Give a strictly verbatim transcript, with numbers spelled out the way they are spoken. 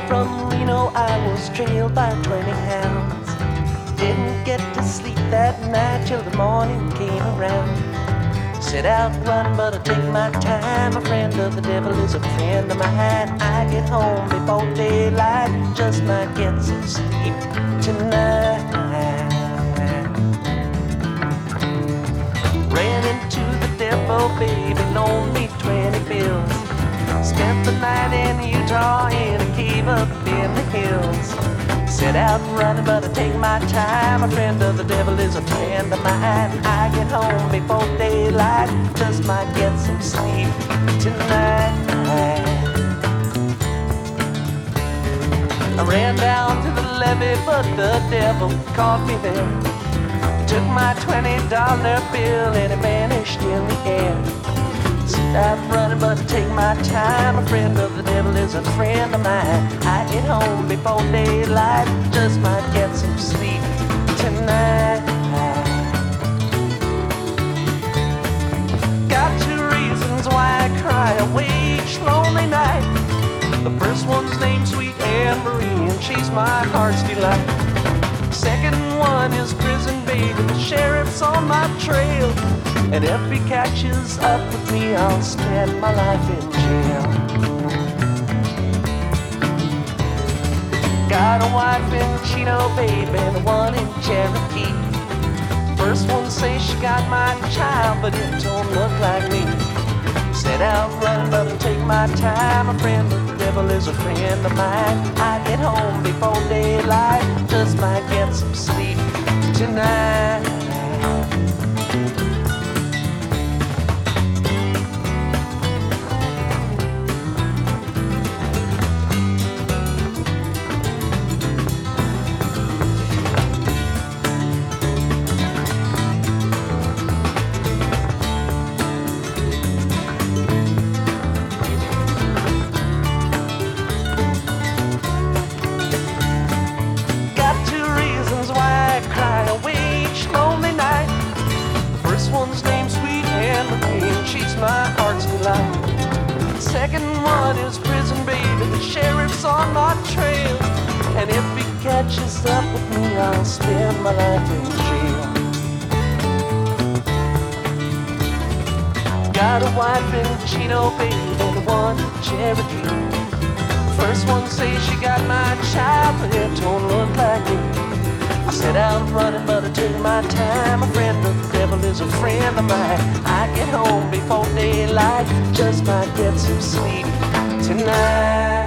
from Reno, I was trailed by twenty hounds. Didn't get to sleep that night till the morning came around. Set out running, but I take my time. A friend of the devil is a friend of mine. I get home before daylight, just might get some sleep tonight. Ran into the devil, baby, loaned me twenty bills. Spent the night in Utah in a cave up in the hills. Set out running, but I take my time. A friend of the devil is a friend of mine. I get home before daylight, just might get some sleep tonight. I ran down to the levee, but the devil caught me there. He took my twenty dollar bill and it vanished in the air. I'm running, but I take my time. A friend of the devil is a friend of mine. I get home before daylight, just might get some sleep tonight. Got two reasons why I cry away each lonely night. The first one's named Sweet Anne Marie, and she's my heart's delight. Second one is prison baby, the sheriff's on my trail. And if he catches up with me, I'll spend my life in jail. Got a wife in Chino, baby, and the one in Cherokee. First one says she got my child, but it don't look like me. Set out running, but I take my time. A friend of the devil is a friend of mine. I get home before daylight, just might get some sleep tonight. One's named Sweet Anne Marie, and she's my heart's delight. Second one is prison baby, the sheriff's on my trail. And if he catches up with me, I'll spend my life in jail. Got a wife in Chino, baby, and the one in Cherokee. First one says she got my child, but it don't look like me. I set out running, but I took my time. A friend of the devil is a friend of mine. I get home before daylight, just might get some sleep tonight.